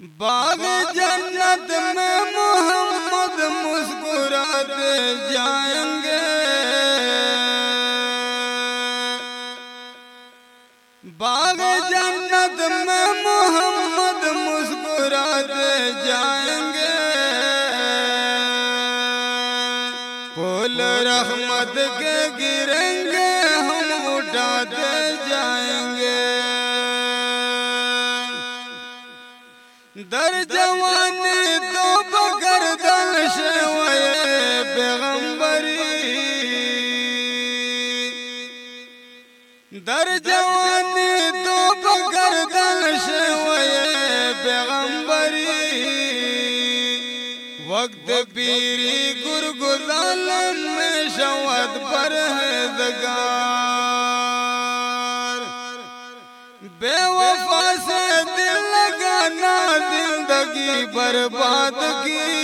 बाग जन्नत में मोहम्मद मुस्कुराते जाएंगे। बाग जन्नत में मोहम्मद मुस्कुराते जाएंगे। फूल रहमत के गिरेंगे हम उठाते जाएंगे। दर जवानी तो बकर दल शेवए पैगंबरी। दर जवानी तो बकर दल शेवए पैगंबरी। वक्त पीरी गुरगुजालन में शवत पर है दगार। बेवफा से दिल लगाना जिंदगी बर्बाद की।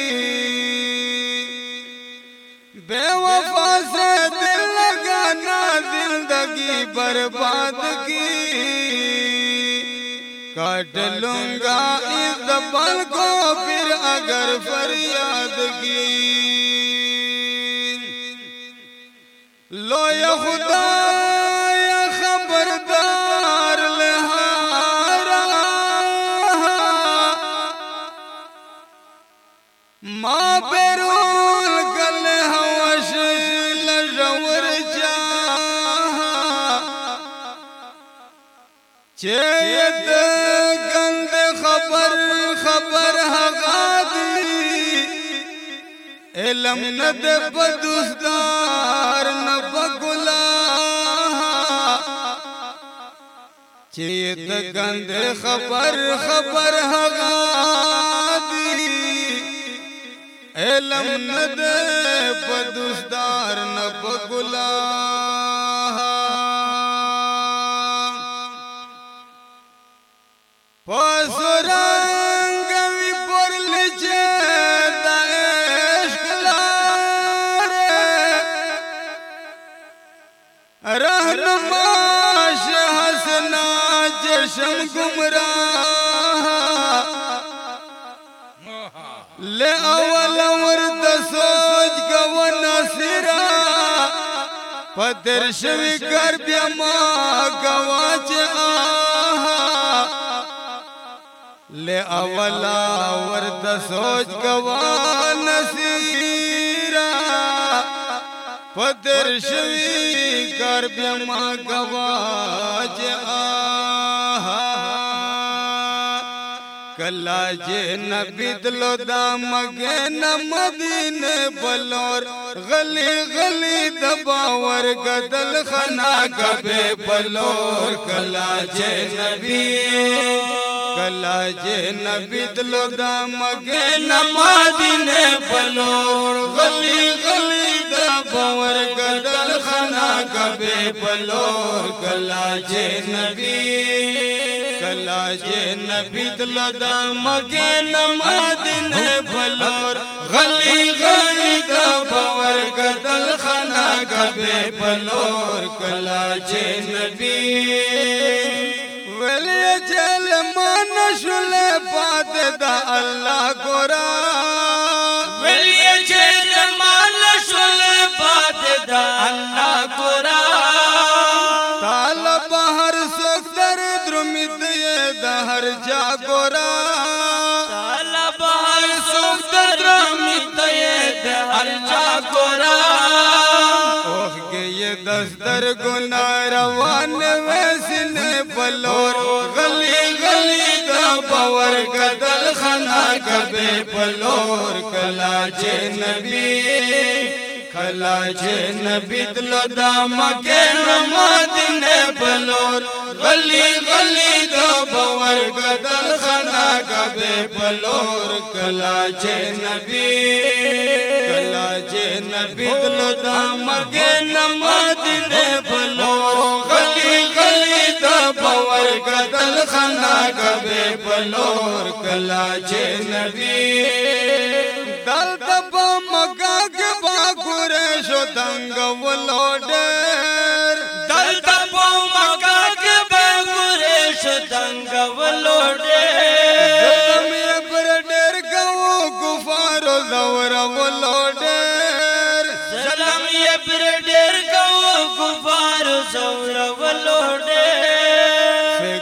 बेवफा से दिल लगाना जिंदगी बर्बाद की। काट लूंगा इस पल को फिर अगर फरियाद की। लो या खुदा या खबरदार लहारा। माँ बेरूल गल हवश लजवर चाहा। चेत गंद खबर खबर हगादी। इलम न दे बदुस्तार न बगुला। चेत गंद खबर खबर हगादी। इलम न दे बदुस्तार न बगुला। पसुरंग विपुर लिचे रहनुमाश हसना चशम गुमराह। ले अवल वर्द सोच गवन सिरा। पदर शवी कर ब्यमा गवाच आहा। ले अवला वर्द सोच गवन सिरा। पदर शवी कर ब्यमा गवाच आहा। कला जे न बिदलो दाम गे न मदीने बलोर। गली गली दबावर गदल खना कबे बलोर। कला जे नबी कला जे न बिदलो दाम गे न मदीने बलोर। गली गली दबावर गदल खना कबे बलोर। कला जे नबी कला जे नबी दलदा मगे नमदीने बलोर। गली गली दबावर गदल खना कबे बलोर। कला जे नबी वली जल मन शुले पात दा अल्लाह गोरा। वली जल मन शुले पात दा अल्लाह गोरा। ताल बहर सदर द्रुमित ये दहर जागोरा। ताल बहर सदर द्रुमित ये दहर जागोरा। ओह के ये दस्तर गुना रवान वैसने बलोर। गली गली दबावर गदल खना कबे बलोर। कला जे नबी कला जे नबी दलदा मगे नमदीने बलोर। गली गली दबावर गदल खना कबे बलोर। कला जे नबी दलदा मगे नमदीने बलोर। गली गली दबावर गदल खना कबे बलोर। कला जे नबी दल दबा मगा के बागुरे शो दंग वलोडर। दल दबा मगा के बागुरे शो दंग वलोडर।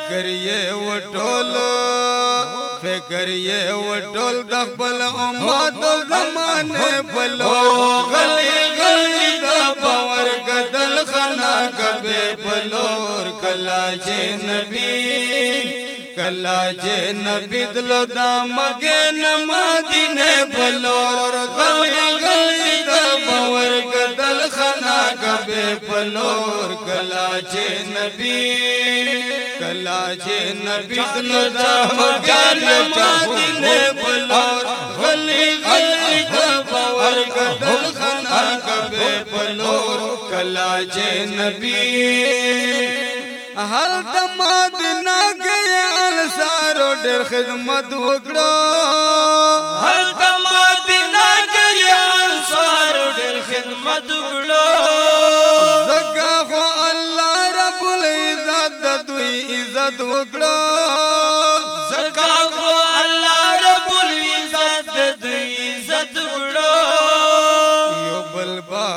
فکر یې وټول فکر یې وټول د خپل امت زمانه بلور غلی غلی د باور کدل خنا کبه بلور کلا چې نبی دلو دا مگن مدینه بلور غلی غلی د باور کدل خنا کبه بلور کلا چې نبی دلو دا مگن مدینه بلور غلی غلی د باور کدل خنا کبه بلور کلا چې نبی هر دماد نا گیا انصارو ډېر خدمت وکړو هر دماد نا گیا انصارو ډېر خدمت وکړو زګه خو الله رب العزت د دوی عزت وکړو زګه خو الله رب العزت د دوی عزت وکړو یو بل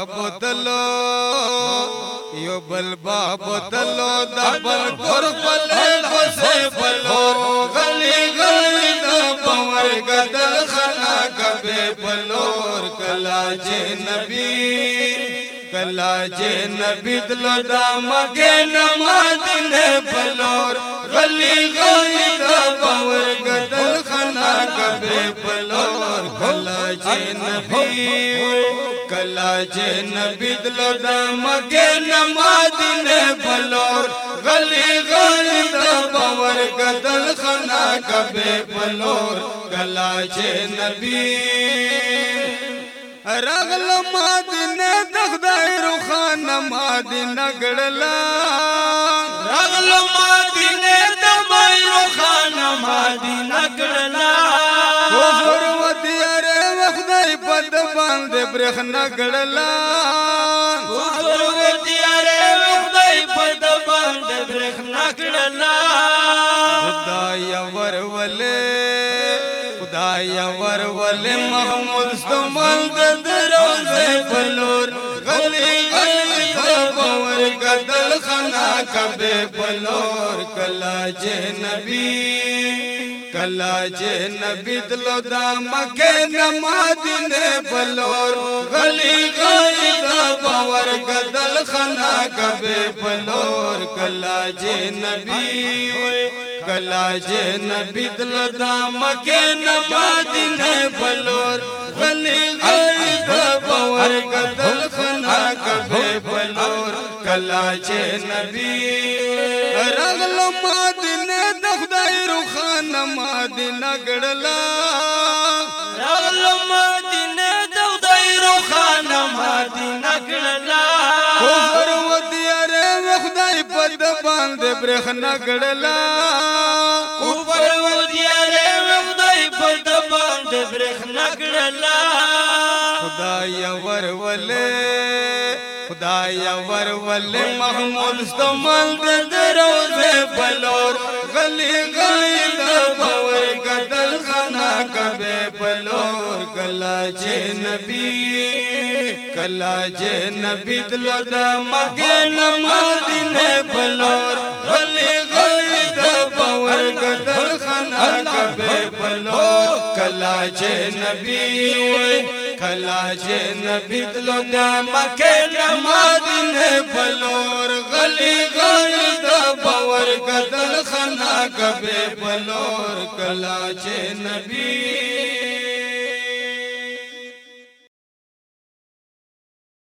باب تلو د بل ګور پلې بسې بلور غلی غلی د باور کدل خنا کبه بلور کلا چې نبی دلو دا مگن مدینه بلور غلی غلی د باور کدل خنا کبه بلور کلا چې نبی دلو دا مگن مدینه بلور غلی غلی د باور کدل خنا کبه بلور کلا چې نبی رغل مدینه د خدای روخانه مدینه ګړلا رغل مدینه د خدای روخانه مدینه ګړلا کفر ودیاره خدای پد باندې برخنا ګړلا کفر ودیاره خدای پد باندې برخنا ګړلا خدای ورولې محمود استعمال د دروازه بلور غلی غلی د باور کدل خنا کبه بلور کلا چې نبی دلو دا مکه مدینه بلور غلی غلی د باور کدل خنا کبه بلور کلا چې نبی دلو دا مکه مدینه بلور غلی غلی د باور کدل خنا کبه بلور کلا چې نبی رغل مدینه د خدای روخانه مدینه ګړلا رغل مدینه د خدای روخانه مدینه ګړلا کفر ودیاره خدای پد باندې برخنا ګړلا کفر ودیاره خدای پد باندې برخنا ګړلا خدای ورولې محمود استعمال د دروازه بلور غلی غلی د باور کدل خنا کبه بلور کلا چې نبی دلو دا مگن مدینه بلور غلی غلی د باور کدل خنا کبه بلور کلا چې نبی دلو دا مکه مدینه بلور غلی غلی د باور کدل خنا کبه بلور کلا چې نبی